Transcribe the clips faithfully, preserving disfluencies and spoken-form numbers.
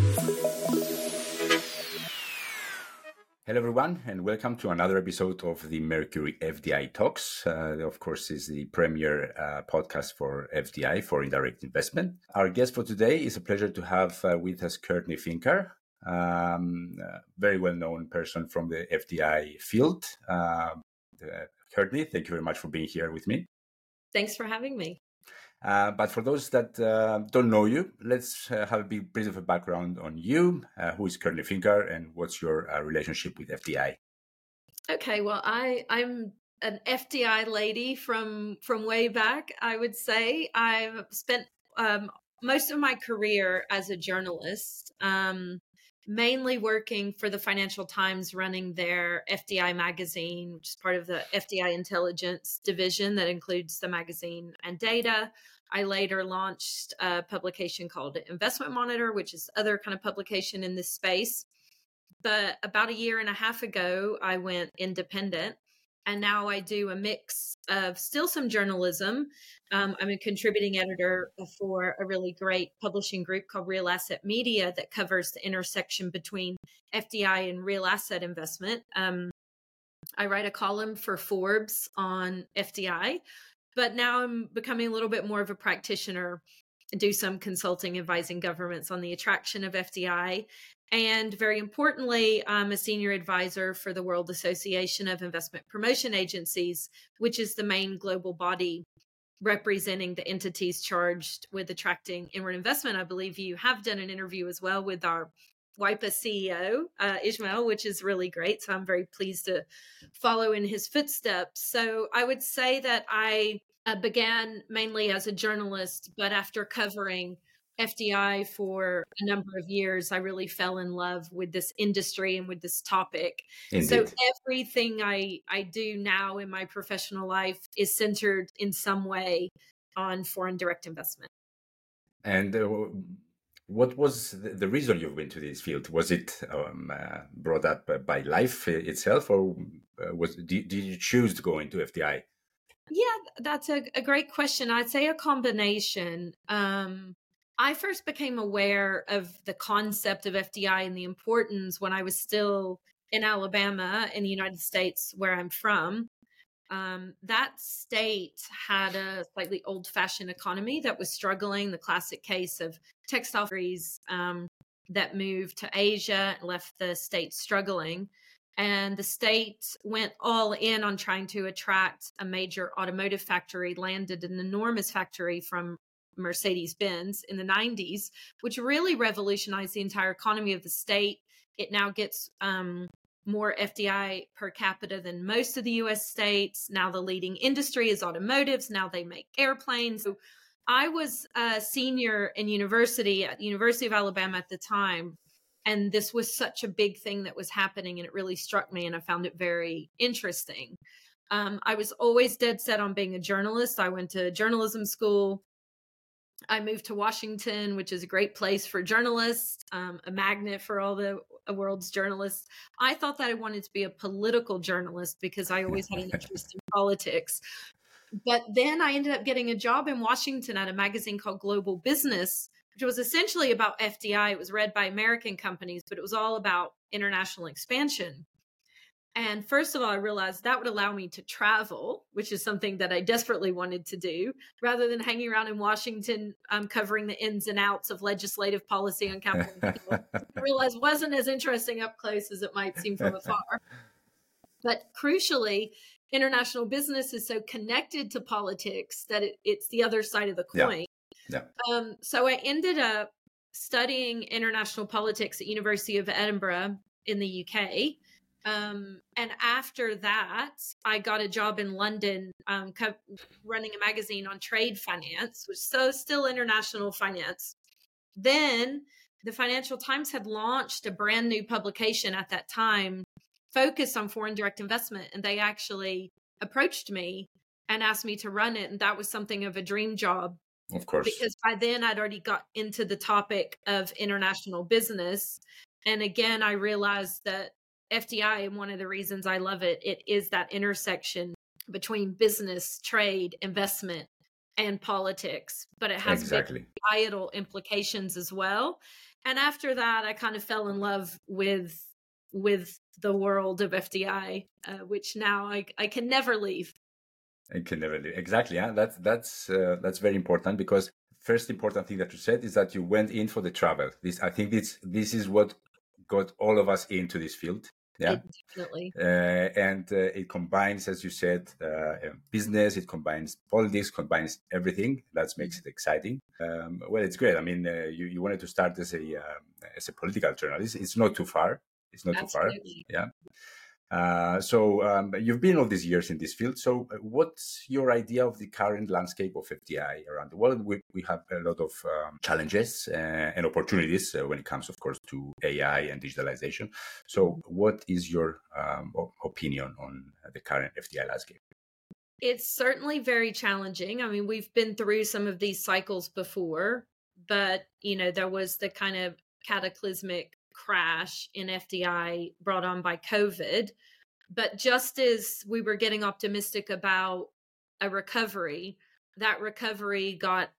Hello, everyone, and welcome to another episode of the Mercury F D I Talks. Uh, of course, is the premier uh, podcast for F D I, for indirect investment. Our guest for today is a pleasure to have uh, with us Courtney Fincar, um, a very well-known person from the F D I field. Uh, uh, Courtney, thank you very much for being here with me. Thanks for having me. Uh, but for those that uh, don't know you, let's uh, have a bit, bit of a background on you. Uh, who is Courtney Fincar, and what's your uh, relationship with F D I? Okay, well, I I'm an F D I lady from from way back. I would say I've spent um, most of my career as a journalist, um, mainly working for the Financial Times, running their F D I magazine, which is part of the F D I intelligence division that includes the magazine and data. I later launched a publication called Investment Monitor, which is other kind of publication in this space. But about a year and a half ago, I went independent. And now I do a mix of still some journalism. Um, I'm a contributing editor for a really great publishing group called Real Asset Media that covers the intersection between F D I and real asset investment. Um, I write a column for Forbes on F D I, but now I'm becoming a little bit more of a practitioner, do some consulting, advising governments on the attraction of F D I. And very importantly, I'm a senior advisor for the World Association of Investment Promotion Agencies, which is the main global body representing the entities charged with attracting inward investment. I believe you have done an interview as well with our W I P A C E O, uh, Ismail, which is really great. So I'm very pleased to follow in his footsteps. So I would say that I uh, began mainly as a journalist, but after covering F D I for a number of years, I really fell in love with this industry and with this topic. Indeed. So everything I, I do now in my professional life is centered in some way on foreign direct investment. And uh, what was the, the reason you went to this field? Was it um, uh, brought up by life itself, or uh, was did, did you choose to go into F D I? Yeah, that's a, a great question. I'd say a combination. Um, I first became aware of the concept of F D I and the importance when I was still in Alabama in the United States, where I'm from. Um, that state had a slightly old-fashioned economy that was struggling, the classic case of textile factories um, that moved to Asia and left the state struggling. And the state went all in on trying to attract a major automotive factory, landed an enormous factory from Mercedes-Benz in the nineties, which really revolutionized the entire economy of the state. It now gets um, more F D I per capita than most of the U S states. Now the leading industry is automotives. Now they make airplanes. So I was a senior in university at the University of Alabama at the time. And this was such a big thing that was happening, and it really struck me, and I found it very interesting. Um, I was always dead set on being a journalist. I went to journalism school. I moved to Washington, which is a great place for journalists, um, a magnet for all the world's journalists. I thought that I wanted to be a political journalist because I always had an interest in politics. But then I ended up getting a job in Washington at a magazine called Global Business, which was essentially about F D I. It was read by American companies, but it was all about international expansion. And first of all, I realized that would allow me to travel, which is something that I desperately wanted to do, rather than hanging around in Washington um, covering the ins and outs of legislative policy on Capitol Hill. I realized wasn't as interesting up close as it might seem from afar. But crucially, international business is so connected to politics that it, it's the other side of the coin. Yeah. Yeah. Um, so I ended up studying international politics at University of Edinburgh in the U K. Um, and after that, I got a job in London, um, co- running a magazine on trade finance, which is so still international finance. Then the Financial Times had launched a brand new publication at that time focused on foreign direct investment. And they actually approached me and asked me to run it. And that was something of a dream job. Of course. Because by then I'd already got into the topic of international business. And again, I realized that F D I, and one of the reasons I love it, it is that intersection between business, trade, investment, and politics, but it has exactly societal implications as well. And after that, I kind of fell in love with with the world of F D I, uh, which now I, I can never leave. I can never do exactly. Yeah, that's that's uh, that's very important, because first important thing that you said is that you went in for the travel. This I think this this is what got all of us into this field. Yeah, It definitely. uh, and uh, it combines, as you said, uh, business. It combines politics, combines everything. That makes Mhm. it exciting. Um, well, it's great. I mean, uh, you you wanted to start as a um, as a political journalist. It's not too far. It's not too far. Absolutely. Yeah. Uh, so um, you've been all these years in this field. So uh, what's your idea of the current landscape of F D I around the world? We, we have a lot of um, challenges uh, and opportunities uh, when it comes, of course, to A I and digitalization. So what is your um, o- opinion on the current F D I landscape? It's certainly very challenging. I mean, we've been through some of these cycles before, but you know, there was the kind of cataclysmic crash in F D I brought on by COVID. But just as we were getting optimistic about a recovery, that recovery got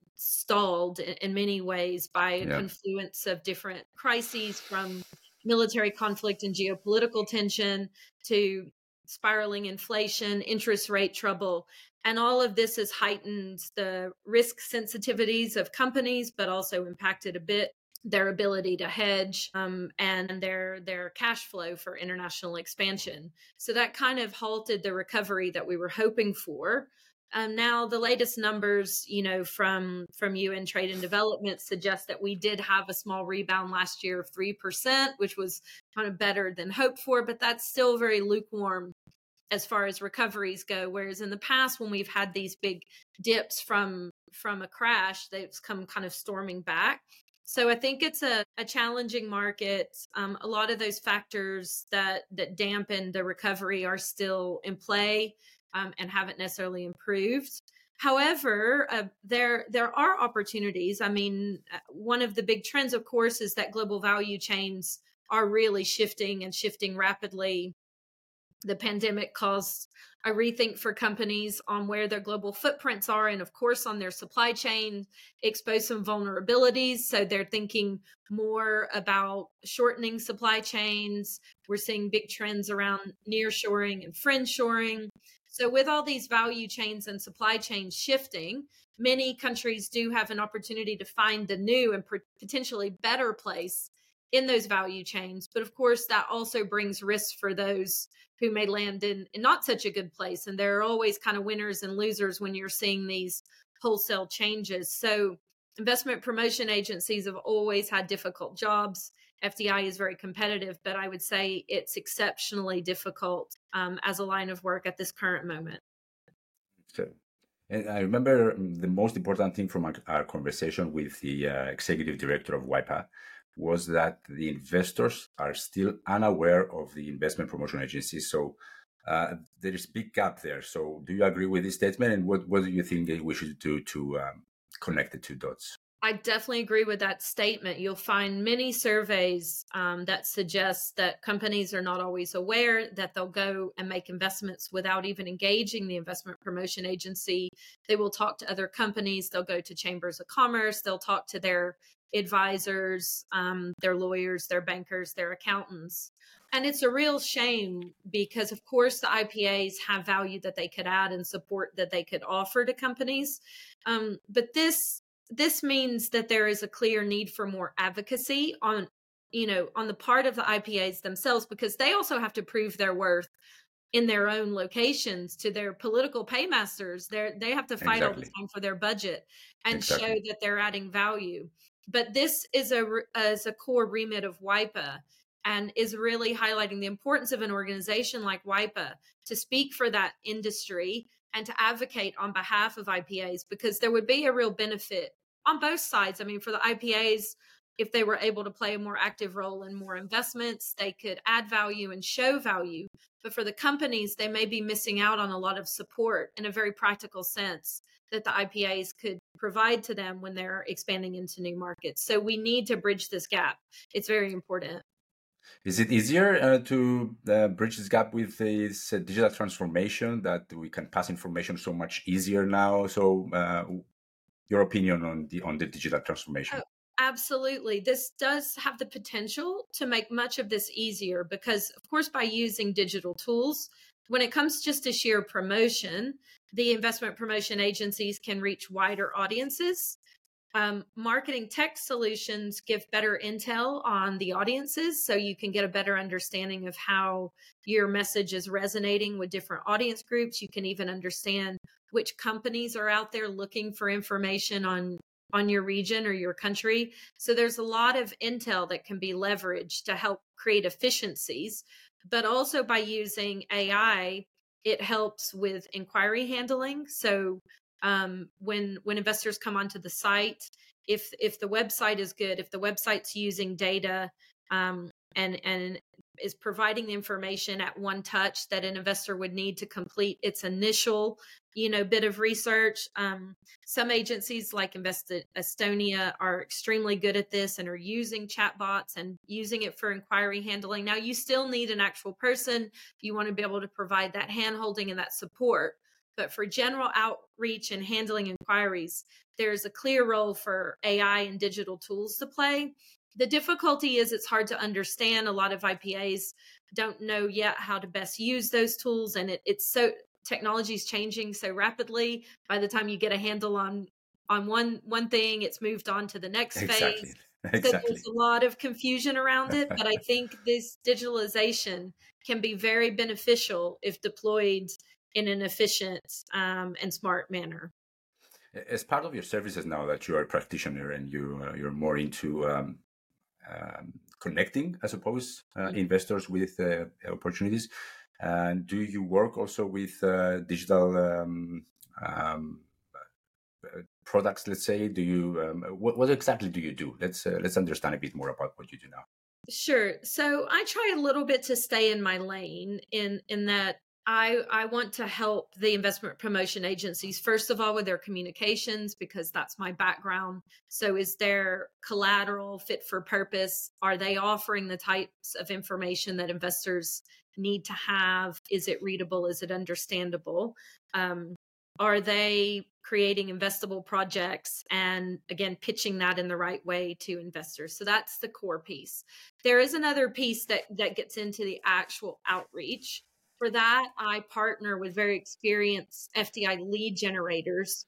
stalled in, in many ways by a Yeah, confluence of different crises, from military conflict and geopolitical tension to spiraling inflation, interest rate trouble. And all of this has heightened the risk sensitivities of companies, but also impacted a bit their ability to hedge, um, and their their cash flow for international expansion. So that kind of halted the recovery that we were hoping for. Um, now, the latest numbers, you know, from from U N Trade and Development suggest that we did have a small rebound last year of three percent, which was kind of better than hoped for, but that's still very lukewarm as far as recoveries go. Whereas in the past, when we've had these big dips from from a crash, they've come kind of storming back. So I think it's a, a challenging market. Um, a lot of those factors that that dampen the recovery are still in play, um, and haven't necessarily improved. However, uh, there there are opportunities. I mean, uh, one of the big trends, of course, is that global value chains are really shifting and shifting rapidly. The pandemic caused a rethink for companies on where their global footprints are, and of course on their supply chain, exposed some vulnerabilities. So they're thinking more about shortening supply chains. We're seeing big trends around nearshoring and friendshoring. So with all these value chains and supply chains shifting, many countries do have an opportunity to find the new and potentially better place in those value chains. But of course, that also brings risks for those who may land in, in not such a good place. And there are always kind of winners and losers when you're seeing these wholesale changes. So investment promotion agencies have always had difficult jobs. F D I is very competitive, but I would say it's exceptionally difficult, um, as a line of work at this current moment. so and I remember um, the most important thing from our, our conversation with the uh, executive director of WIPA was that the investors are still unaware of the investment promotion agencies. So uh, there is a big gap there. So do you agree with this statement? And what, what do you think we should do to um, connect the two dots? I definitely agree with that statement. You'll find many surveys um, that suggest that companies are not always aware that they'll go and make investments without even engaging the investment promotion agency. They will talk to other companies. They'll go to chambers of commerce. They'll talk to their advisors, um, their lawyers, their bankers, their accountants. And it's a real shame because, of course, the I P As have value that they could add and support that they could offer to companies. Um, but this this means that there is a clear need for more advocacy on, you know, on the part of the I P As themselves, because they also have to prove their worth in their own locations to their political paymasters. They they have to fight all the Exactly. time for their budget and show Exactly. that they're adding value. But this is a is a core remit of WIPA, and is really highlighting the importance of an organization like WIPA to speak for that industry and to advocate on behalf of I P As, because there would be a real benefit on both sides. I mean, for the I P As, if they were able to play a more active role in more investments, they could add value and show value. But for the companies, they may be missing out on a lot of support in a very practical sense that the I P As could provide to them when they're expanding into new markets. So we need to bridge this gap. It's very important. Is it easier uh, to uh, bridge this gap with this uh, digital transformation, that we can pass information so much easier now? So, uh, your opinion on the on the digital Oh, transformation? Absolutely. This does have the potential to make much of this easier because, of course, by using digital tools, when it comes just to sheer promotion, the investment promotion agencies can reach wider audiences. Um, marketing tech solutions give better intel on the audiences, so you can get a better understanding of how your message is resonating with different audience groups. You can even understand which companies are out there looking for information on on your region or your country. So there's a lot of intel that can be leveraged to help create efficiencies, but also by using A I, it helps with inquiry handling. So um, when when investors come onto the site, if if the website is good, if the website's using data um, and and is providing the information at one touch that an investor would need to complete its initial, you know, bit of research. Um, some agencies like Invest Estonia are extremely good at this and are using chatbots and using it for inquiry handling. Now, you still need an actual person. You want to be able to provide that handholding and that support. But for general outreach and handling inquiries, there's a clear role for A I and digital tools to play. The difficulty is it's hard to understand. A lot of I P As don't know yet how to best use those tools. And it, it's so technology is changing so rapidly. By the time you get a handle on on one one thing, it's moved on to the next Exactly. phase. So Exactly. there's a lot of confusion around it. But I think this digitalization can be very beneficial if deployed in an efficient um, and smart manner. As part of your services now that you are a practitioner and you uh, you're more into um, um, connecting, I suppose, uh, Mhm. investors with uh, opportunities. And do you work also with uh, digital um, um, uh, products? Let's say, do you um, what, what exactly do you do? Let's uh, let's understand a bit more about what you do now. Sure. So I try a little bit to stay in my lane in in that I I want to help the investment promotion agencies first of all with their communications because that's my background. So is their collateral fit for purpose? Are they offering the types of information that investors need to have? Is it readable? Is it understandable? Um, are they creating investable projects and again pitching that in the right way to investors? So that's the core piece. There is another piece that that gets into the actual outreach. For that, I partner with very experienced F D I lead generators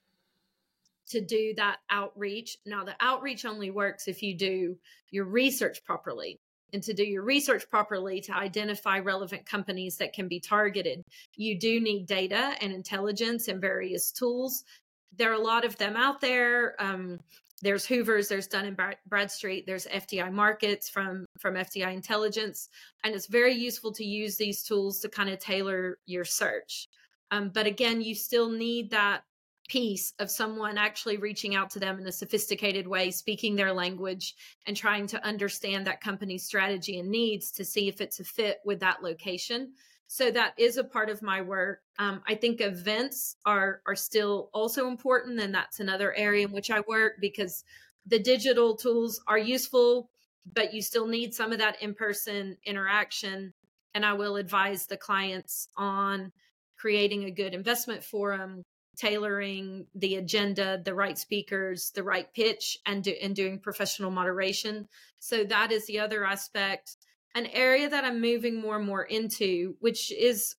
to do that outreach. Now, the outreach only works if you do your research properly. And to do your research properly, to identify relevant companies that can be targeted, you do need data and intelligence and various tools. There are a lot of them out there. Um, there's Hoover's, there's Dun and Bradstreet, there's F D I Markets from, from F D I Intelligence. And it's very useful to use these tools to kind of tailor your search. Um, but again, you still need that piece of someone actually reaching out to them in a sophisticated way, speaking their language and trying to understand that company's strategy and needs to see if it's a fit with that location. So that is a part of my work. Um, I think events are are still also important, and that's another area in which I work because the digital tools are useful, but you still need some of that in-person interaction. And I will advise the clients on creating a good investment forum, tailoring the agenda, the right speakers, the right pitch, and, do, and doing professional moderation. So that is the other aspect. An area that I'm moving more and more into, which is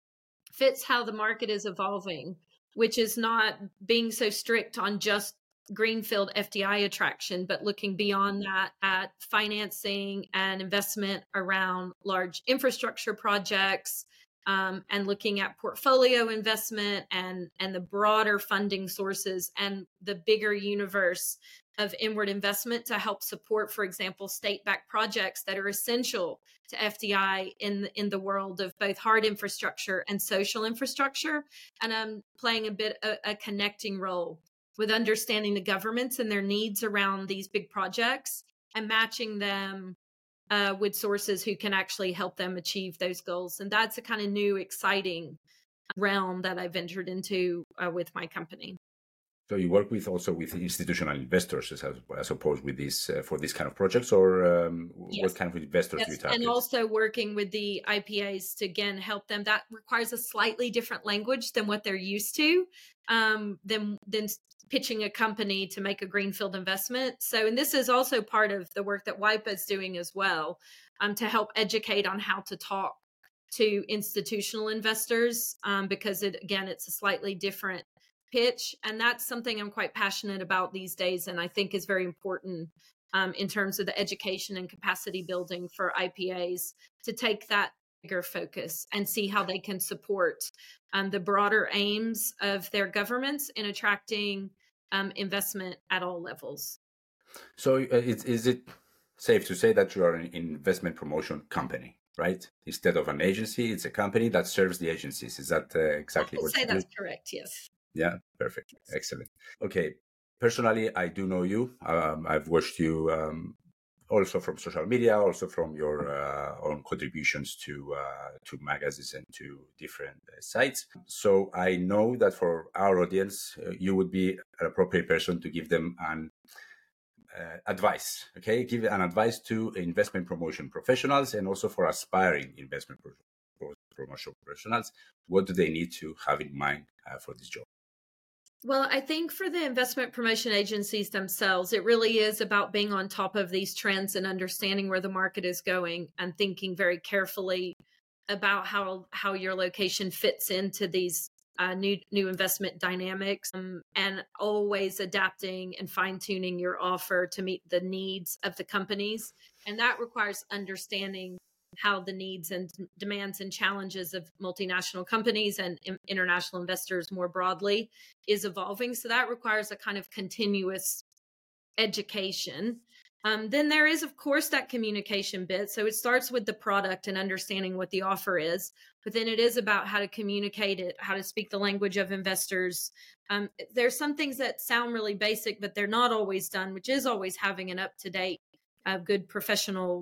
fits how the market is evolving, which is not being so strict on just greenfield F D I attraction, but looking beyond that at financing and investment around large infrastructure projects, um, and looking at portfolio investment and and the broader funding sources and the bigger universe of inward investment to help support, for example, state-backed projects that are essential to F D I in the, in the world of both hard infrastructure and social infrastructure. And I'm playing a bit a, a connecting role with understanding the governments and their needs around these big projects and matching them uh, with sources who can actually help them achieve those goals. And that's a kind of new, exciting realm that I've entered into uh, with my company. So you work with also with institutional investors, as I suppose, with this uh, for this kind of projects, or um, Yes. what kind of investors Yes. do you target? And also working with the I P As to again help them. That requires a slightly different language than what they're used to, um, than than pitching a company to make a greenfield investment. So, and this is also part of the work that WIPA is doing as well, um, to help educate on how to talk to institutional investors, um, because it, again, it's a slightly different pitch. And that's something I'm quite passionate about these days. And I think is very important um, in terms of the education and capacity building for I P As to take that bigger focus and see how they can support um, the broader aims of their governments in attracting um, investment at all levels. So uh, is, is it safe to say that you are an investment promotion company, right? Instead of an agency, it's a company that serves the agencies. Is that uh, exactly I would what say you that's do? correct, yes. Yeah, perfect. Excellent. Okay. Personally, I do know you. Um, I've watched you um, also from social media, also from your uh, own contributions to uh, to magazines and to different uh, sites. So I know that for our audience, uh, you would be an appropriate person to give them an uh, advice. Okay, give an advice to investment promotion professionals and also for aspiring investment pro- promotion professionals. What do they need to have in mind uh, for this job? Well, I think for the investment promotion agencies themselves, it really is about being on top of these trends and understanding where the market is going and thinking very carefully about how how your location fits into these uh, new new investment dynamics, um, and always adapting and fine tuning your offer to meet the needs of the companies. And that requires understanding how the needs and demands and challenges of multinational companies and in- international investors more broadly is evolving. So that requires a kind of continuous education. Um, then there is, of course, that communication bit. So it starts with the product and understanding what the offer is, but then it is about how to communicate it, how to speak the language of investors. Um, there's some things that sound really basic, but they're not always done, which is always having an up-to-date, uh, good professional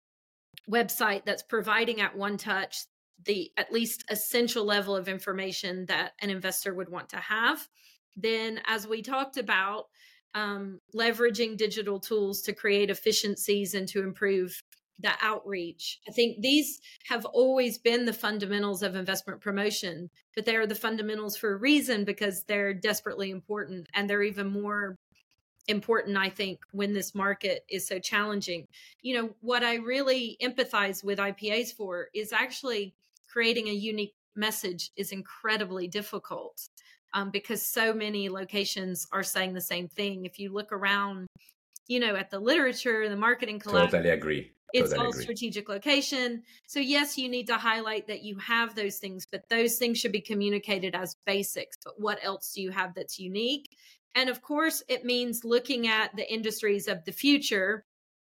website that's providing at one touch the at least essential level of information that an investor would want to have. Then, as we talked about, um, leveraging digital tools to create efficiencies and to improve the outreach. I think these have always been the fundamentals of investment promotion, but they are the fundamentals for a reason because they're desperately important, and they're even more important, I think, when this market is so challenging. You know, what I really empathize with I P As for is actually creating a unique message is incredibly difficult, um, because so many locations are saying the same thing. If you look around, you know, at the literature, the marketing collateral, Totally agree. it's Totally all agree. strategic location. So yes, you need to highlight that you have those things, but those things should be communicated as basics. But what else do you have that's unique? And of course, it means looking at the industries of the future.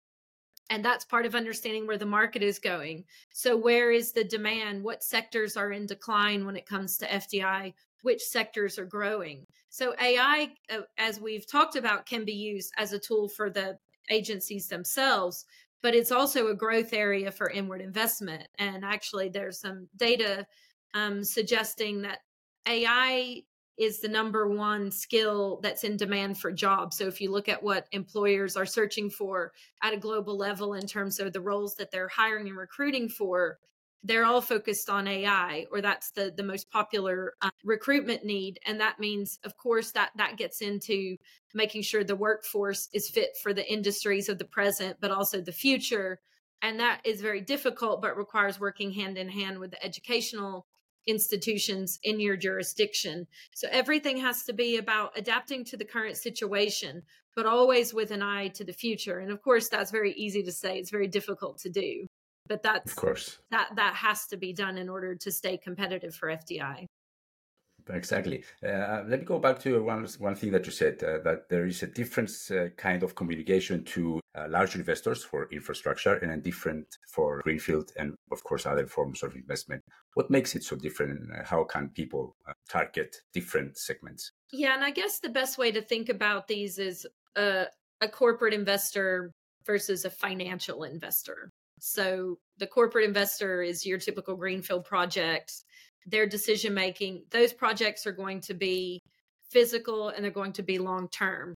And that's part of understanding where the market is going. So where is the demand? What sectors are in decline when it comes to F D I? Which sectors are growing? So A I, uh, as we've talked about, can be used as a tool for the agencies themselves, but it's also a growth area for inward investment. And actually, there's some data um, suggesting that A I is the number one skill that's in demand for jobs. So if you look at what employers are searching for at a global level in terms of the roles that they're hiring and recruiting for, they're all focused on A I, or that's the, the most popular uh, recruitment need. And that means, of course, that that gets into making sure the workforce is fit for the industries of the present, but also the future. And that is very difficult, but requires working hand in hand with the educational institutions in your jurisdiction. So everything has to be about adapting to the current situation, but always with an eye to the future. And of course, that's very easy to say. It's very difficult to do, but Of that's course. that that has to be done in order to stay competitive for F D I. Exactly. Uh, let me go back to one one thing that you said, uh, that there is a different uh, kind of communication to uh, large investors for infrastructure and a different for greenfield and, of course, other forms of investment. What makes it so different? And how can people uh, target different segments? Yeah, and I guess the best way to think about these is a, a corporate investor versus a financial investor. So the corporate investor is your typical greenfield project. Their decision making, those projects are going to be physical and they're going to be long term.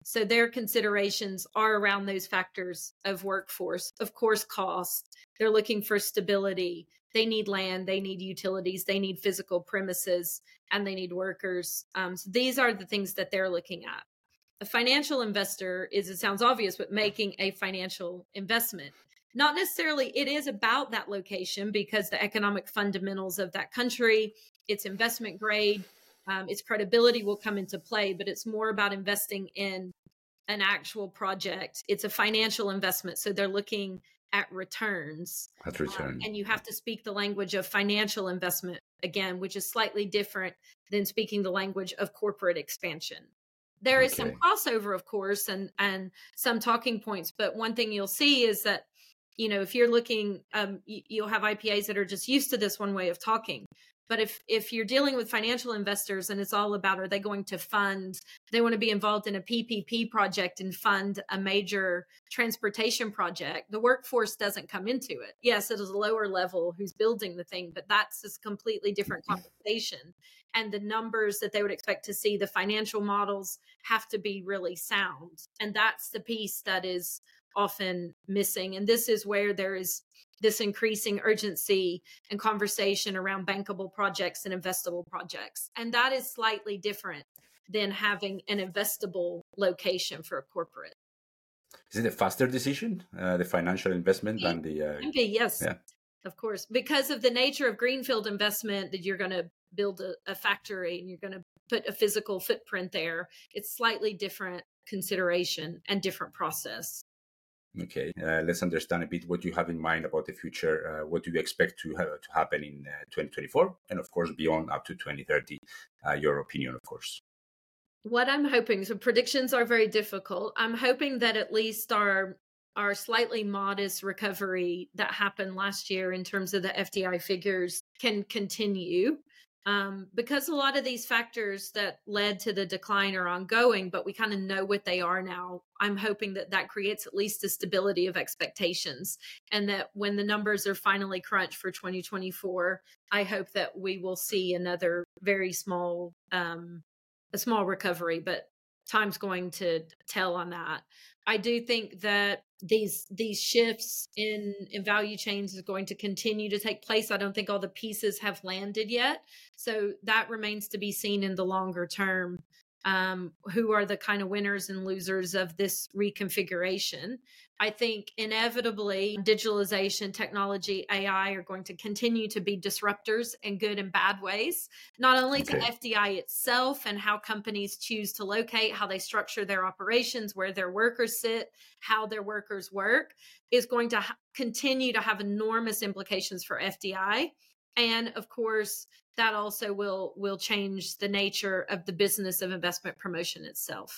So their considerations are around those factors of workforce, of course, cost. They're looking for stability. They need land, they need utilities, they need physical premises, and they need workers. Um, so these are the things that they're looking at. A financial investor is, it sounds obvious, but making a financial investment. Not necessarily, it is about that location because the economic fundamentals of that country, its investment grade, um, its credibility will come into play, but it's more about investing in an actual project. It's a financial investment. So they're looking at returns. At return. Um, and you have to speak the language of financial investment, again, which is slightly different than speaking the language of corporate expansion. There is Okay. some crossover, of course, and, and some talking points. But one thing you'll see is that, you know, if you're looking, um, you, you'll have I P As that are just used to this one way of talking. But if if you're dealing with financial investors and it's all about, are they going to fund, they want to be involved in a P P P project and fund a major transportation project, the workforce doesn't come into it. Yes, it is a lower level who's building the thing, but that's a completely different conversation. And the numbers that they would expect to see, the financial models have to be really sound. And that's the piece that is often missing. And this is where there is this increasing urgency and conversation around bankable projects and investable projects. And that is slightly different than having an investable location for a corporate. Is it a faster decision, uh, the financial investment, than the... Uh, okay, yes, yeah. Of course. Because of the nature of greenfield investment, that you're going to build a, a factory and you're going to put a physical footprint there, it's slightly different consideration and different process. Okay, uh, let's understand a bit what you have in mind about the future. Uh, what do you expect to have, to happen in uh, twenty twenty-four, and of course beyond up to twenty thirty? Uh, your opinion, of course. What I'm hoping, so predictions are very difficult. I'm hoping that at least our our slightly modest recovery that happened last year in terms of the F D I figures can continue. Um, because a lot of these factors that led to the decline are ongoing, but we kind of know what they are now. I'm hoping that that creates at least a stability of expectations, and that when the numbers are finally crunched for twenty twenty-four, I hope that we will see another very small, um, a small recovery, but time's going to tell on that. I do think that these these shifts in, in value chains is going to continue to take place. I don't think all the pieces have landed yet. So that remains to be seen in the longer term. Um, who are the kind of winners and losers of this reconfiguration? I think inevitably digitalization, technology, A I are going to continue to be disruptors in good and bad ways, not only Okay. to F D I itself and how companies choose to locate, how they structure their operations, where their workers sit, how their workers work, is going to ha- continue to have enormous implications for F D I. And of course, that also will will change the nature of the business of investment promotion itself.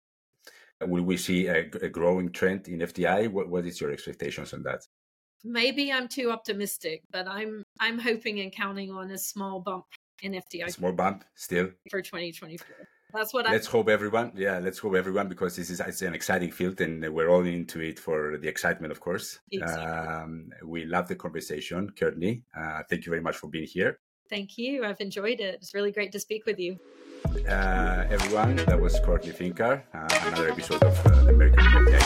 Will we see a, a growing trend in F D I? What, what is your expectations on that? Maybe I'm too optimistic, but I'm I'm hoping and counting on a small bump in F D I. A small bump still for twenty twenty-four. That's what I Let's hope everyone. Yeah, let's hope everyone, because this is it's an exciting field, and we're all into it for the excitement, of course. Exactly. Um, we love the conversation, Courtney. Uh, thank you very much for being here. Thank you. I've enjoyed it. It's really great to speak with you. Uh, everyone, that was Courtney Fincar, uh, another episode of uh, the Mercury F D I